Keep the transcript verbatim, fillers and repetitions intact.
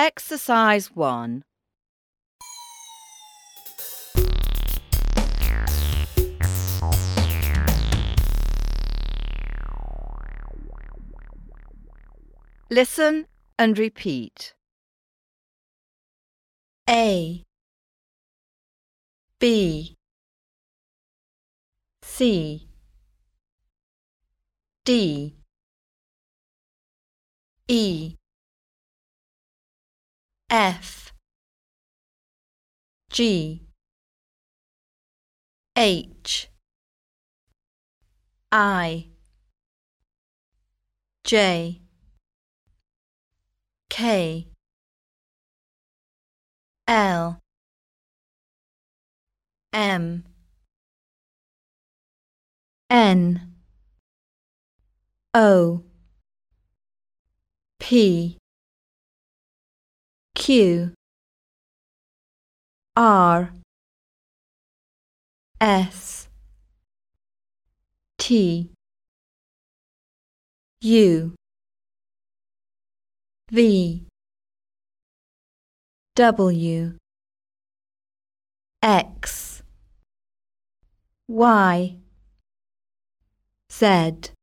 Exercise one. Listen and repeat. A B C D E F G H I J K L M N O P Q R S T U V W X Y Z